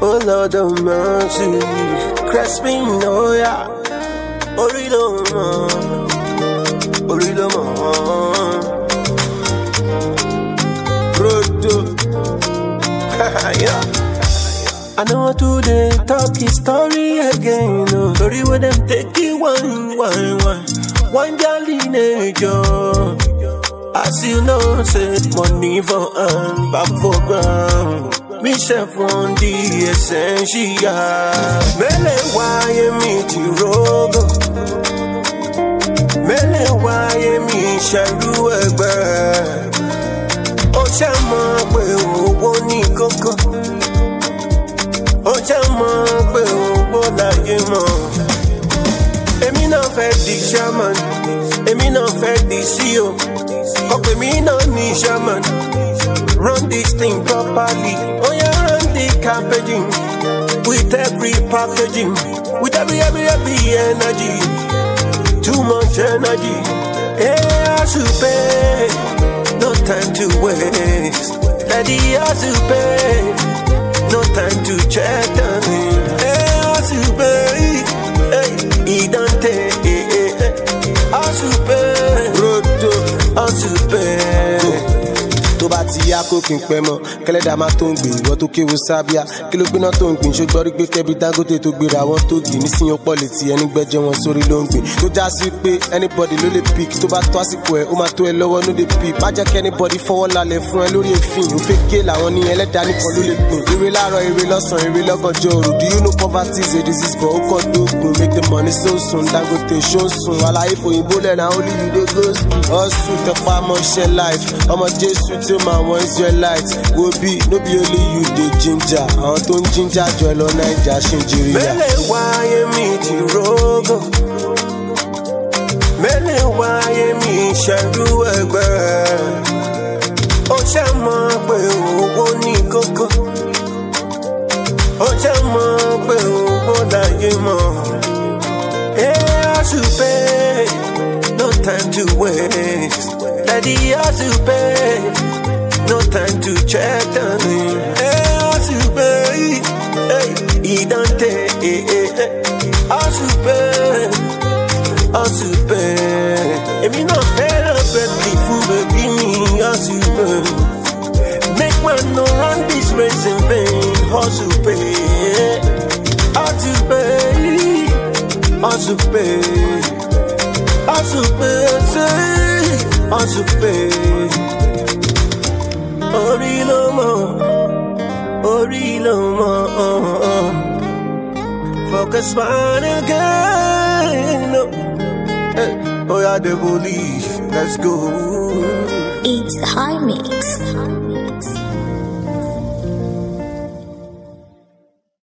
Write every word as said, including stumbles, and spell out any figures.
Oh Lord of mercy, Crespin, oh yeah. Orilo mo, Orilo mo. Rodo, yeah. I know today talk his story again. No story where them take it one, one, one, one jolly nature. As you know, say money for and back for ground. Myself on the essential. Mele waye mi ti rogo. Mele waye mi sharu egbe. O ṣe mọ̀ pé owó ní kókó. O ṣe mọ̀ pé owó láyé mọ̀. Èmi náà fẹ́ di shaman. Èmi náà fẹ́ di C E O. Ọ̀pẹ̀ mi náà ní shaman. Run this thing properly. Oh yeah, run the packaging. With every packaging. With every, every, every energy. Too much energy. Hey, I should pay. No time to waste. Daddy, I should pay. No time to check on him. Hey, I should pay. Hey, he don't take. Hey, hey, hey. I should pay. Rodo, I should pay. Tó bá ti yá kó kí n pẹ́ mọ́ kẹ́lẹ́dà má tó ń gbé ìwọ tó kéwu sábíà kí ló gbéná tó ń gbìn ṣó gbọ́rí pé kẹ́bí Dangote tó gbéra wọn tó gbìn nísìnyí ó pọ̀ létí ẹni gbẹ́jẹ́ wọn sórí ló ń gbìn tó já sí pé anybody ló lè pick tó bá tó àsìkò ẹ̀ ó máa tó ẹ lọ́wọ́ ló lè pick má jẹ́ kí anybody fọwọ́ lálẹ́ fún ẹ lórí èéfín òfin ké làwọn ní ẹlẹ́dàá nìkan ló lè gbìn ire láàárọ̀ ire lọ́sàn-án ire lọ́gànjọ́ òru do you know poverty is a disease but ó kọ́ dógùn make the money so soon Dangote ṣó sùn aláyé fòyìnbó lẹ́nà only you dey go school hustle tẹpá mọ́ṣẹ́ life ọmọ Jésù tí ó máa wọ́n Israelite wo bí no be only you dey ginger àwọn tó ń ginger jọ lọ Naija ṣe ń jìrìyà. Mele wáyé mi ti rogo. Mele wáyé mi ṣẹ̀rú ẹgbẹ́. Ó ṣe mọ̀ pé owó ní kókó. Ó ṣe mọ̀ pé owó láyé mọ̀. Hey, I should pay. No time to waste. Daddy, I should pay. No time to check on him. Hey, I should pay. Hey, he don't take. Hey, hey, hey. I should pay. I should pay. If you not fair up at the food, baby, me, I should pay. Make one no run this race in vain. I should pay. I should pay. I should pay. I should pay. I should pay. Orilo mo, Orilo mo. Focus one again. Hey, oh yeah, they believe. Let's go. It's High Mix.